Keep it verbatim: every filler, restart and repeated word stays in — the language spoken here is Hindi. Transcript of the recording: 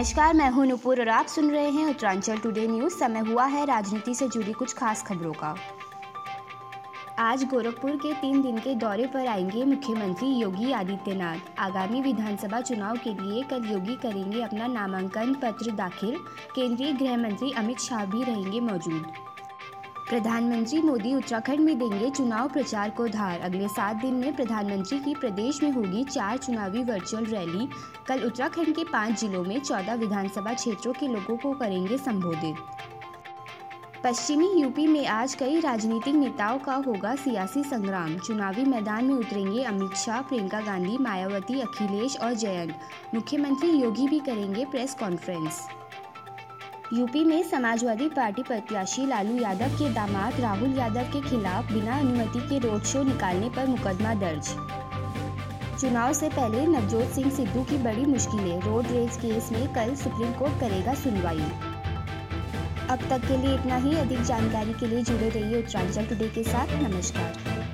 नमस्कार, मैं हूं नुपुर और आप सुन रहे हैं उत्तरांचल टुडे न्यूज़। समय हुआ है राजनीति से जुड़ी कुछ खास खबरों का। आज गोरखपुर के तीन दिन के दौरे पर आएंगे मुख्यमंत्री योगी आदित्यनाथ। आगामी विधानसभा चुनाव के लिए कल योगी करेंगे अपना नामांकन पत्र दाखिल। केंद्रीय गृह मंत्री अमित शाह भी रहेंगे मौजूद। प्रधानमंत्री मोदी उत्तराखंड में देंगे चुनाव प्रचार को धार। अगले सात दिन में प्रधानमंत्री की प्रदेश में होगी चार चुनावी वर्चुअल रैली। कल उत्तराखंड के पांच जिलों में चौदह विधानसभा क्षेत्रों के लोगों को करेंगे संबोधित। पश्चिमी यूपी में आज कई राजनीतिक नेताओं का होगा सियासी संग्राम। चुनावी मैदान में उतरेंगे अमित शाह, प्रियंका गांधी, मायावती, अखिलेश और जयंत। मुख्यमंत्री योगी भी करेंगे प्रेस कॉन्फ्रेंस। यूपी में समाजवादी पार्टी प्रत्याशी लालू यादव के दामाद राहुल यादव के खिलाफ बिना अनुमति के रोड शो निकालने पर मुकदमा दर्ज। चुनाव से पहले नवजोत सिंह सिद्धू की बड़ी मुश्किलें। रोड रेज केस में कल सुप्रीम कोर्ट करेगा सुनवाई। अब तक के लिए इतना ही। अधिक जानकारी के लिए जुड़े रहिए उत्तरांचल टुडे के साथ। नमस्कार।